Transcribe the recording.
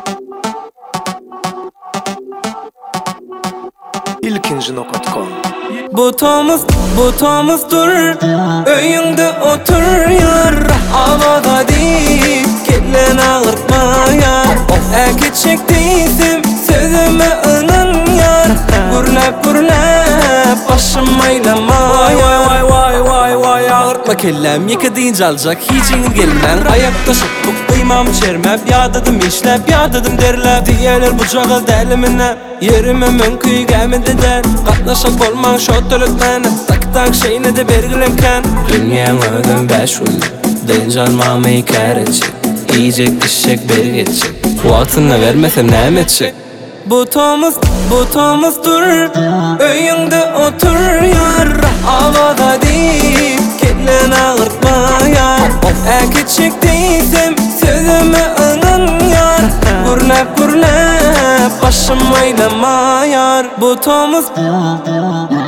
ilkinci.com Butomuz dur, öyüngde otur yar. Havada deyip kellen ağırtma yar. Eki çektiysem sözüme ının yar. Gürlep başım aylama yar. Vay ağırtma kellem, yıkı deyince alacak hiç gelmem. Ayakta şıklık duymam çermep, yadadım işlep, yadadım derlep. Diyeler bucağı delimine, yerime mümkün gelmedi der. Katlaşak olman şottölükmen, tak şeyine de belgilemken. Dünyam ödüm 5 ul, deyince almamı ikar edecek. Yiyecek işecek beri geçecek, vaatını vermesem ne edecek? Butomuz dur, öyüngde otur yar. Havada deyip kellen ağırtma yar. Eki çektiysem sözüme ının yar. Gürlep başım aylama yar. Butomuz